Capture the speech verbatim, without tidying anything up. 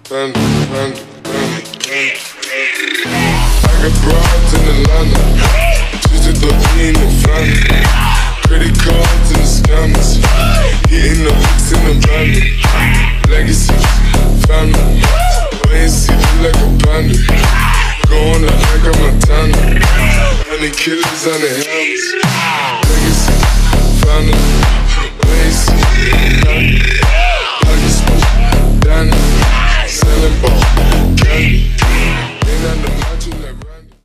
panda, panda, panda, panda. I got broads in Atlanta, she's at the lean and family. Credit cards and the scammers, hitting the licks in the van. Legacy, family, wait and see, look like a panda. Going to like a Montana, honey killers on the helms.